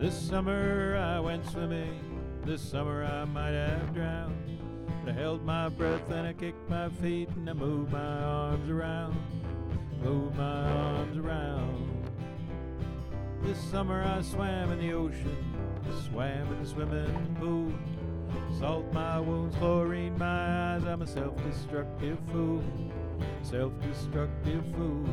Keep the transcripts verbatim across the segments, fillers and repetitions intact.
This summer I went swimming, this summer I might have drowned. But I held my breath and I kicked my feet and I moved my arms around, moved my arms around. This summer I swam in the ocean, swam in the swimming pool. Salt my wounds, chlorine my eyes, I'm a self-destructive fool, self-destructive fool.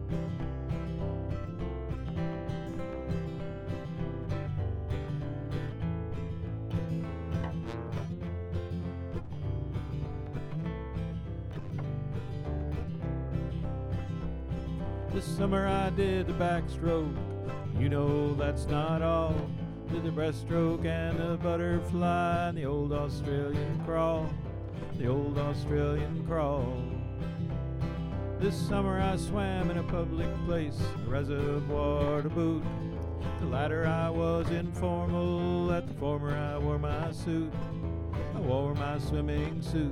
This summer I did the backstroke, you know that's not all. Did the breaststroke and the butterfly and the old Australian crawl, the old Australian crawl. This summer I swam in a public place, a reservoir to boot. The latter I was informal, at the former I wore my suit, I wore my swimming suit.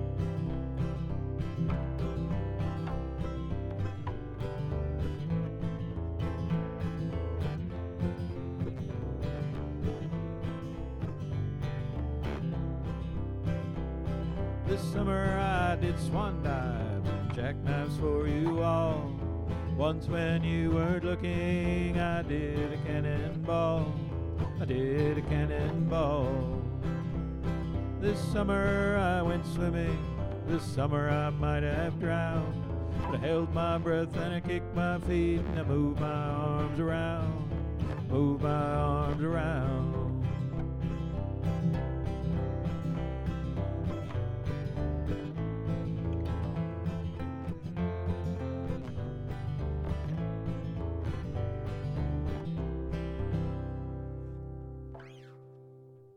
This summer I did swan dive and jackknives for you all. Once when you weren't looking, I did a cannonball, I did a cannonball. This summer I went swimming, this summer I might have drowned. But I held my breath and I kicked my feet and I moved my arms around, moved my arms around.